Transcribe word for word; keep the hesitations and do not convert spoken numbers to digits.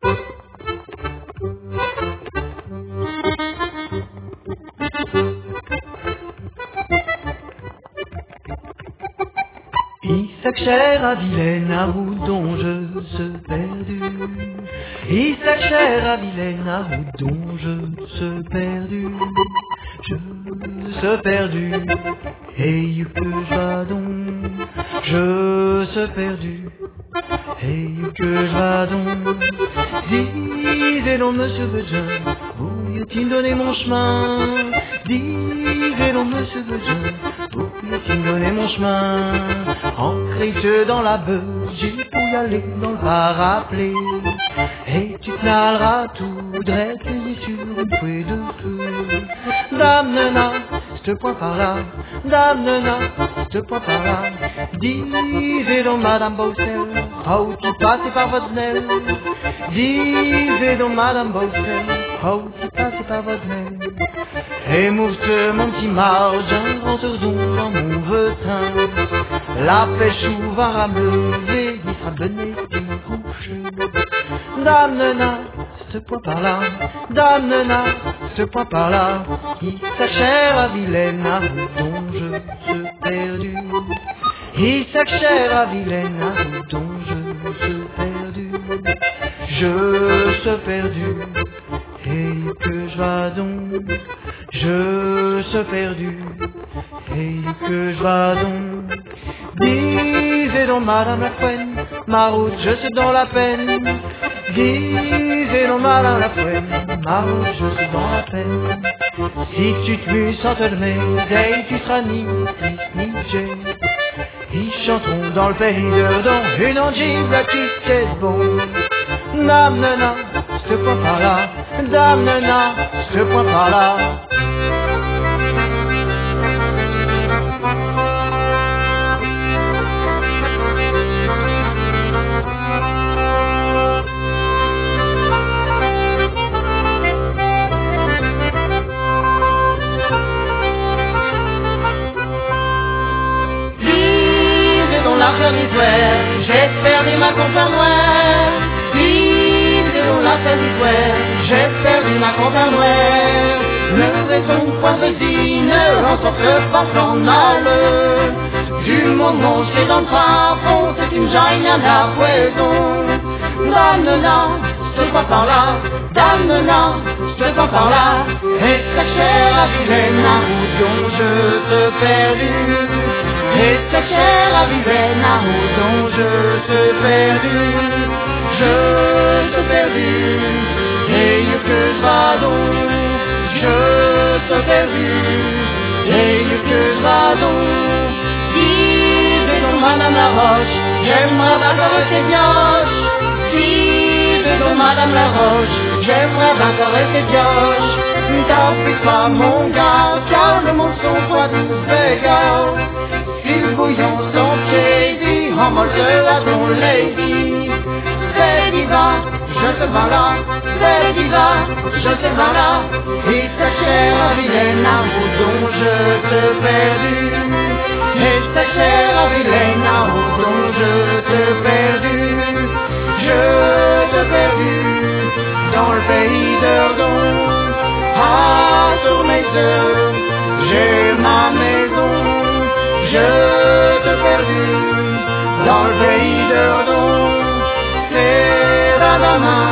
Isaac cher à Vilaine, à Houdon je se perdu. Isaac cher à Vilaine, à Houdon je se perdu. Je se perdu. Hey que je va donc, je se perdu. Hey que je va donc. Disez donc monsieur Bedin, voulait-il donner mon chemin? Disez donc monsieur Bedin, voulait-il donner mon chemin? Ancré dans la beuh, j'ai pu y aller dans le parapluie. Et tu te naleras tout, drette les yeux sur une fouet de feu. Dame nana, ce point par là, dame nana, ce point par là. Disez donc madame Beaucel, oh tu passez par votre nez. Disez donc madame Beaucel, oh tu passez par votre nez. Et mouffe mon petit marge, un grand ourdon dans mon vetin. La pêche ou va rameler, il sera bené du coucher. Dame nana, ce point par là, dame nana, ce point par là. Qui s'achère à Vilaine, à Houdon je se perdu. Il s'achère à Vilaine, à Houdon je se perdu. Je se perdu. Et que je va donc, je se perdu. Et que je va donc. Disez donc madame la Fouenne, ma route je suis dans la peine. Disez donc madame la Fouenne, ma route je suis dans la peine. Si tu te mues sans te demander, tu seras ni triste ni gai. Ils chanteront dans le pays de Don, une angive la qui est bon. Dame nana, ce point par là, dame nana, ce point par là. L'affaire d'Histoire, j'ai perdu ma compta noire. Disez donc l'affaire d'Histoire, j'ai perdu ma compta noire. Ne raison point de dîne, en sorte pas sans mal. Du moment c'est dans le fond, c'est une jaille à la poison. Dame nana, je vois par là, dame nana, je vois par là. Et ta chère à Vilaine, à Houdon je te perdu. Et ta chère à Vilaine, à Houdon je te perdu. Je te perdu. Et que je va donc, je te perdu. Et que je va donc. Disez donc madame la Roche, j'aimerais encore tes dioches. Disez donc madame la Roche, j'aimerais encore tes dioches. T'appuies pas mon gars, car le monde son poids douze végas. Si le bouillon sont crazy, en molle à ton lady. C'est divin, je te vends là, c'est divin, je te vends là. Et ta chère à Vilaine, à Houdon je te perdu. Et ta chère à Vilaine, à Houdon je te perdu. Je te perdu, dans le pays d'Erdon. Ah, sur mes œufs, j'ai ma maison. Je te perdu, dans le pays d'Erdon. C'est la dame.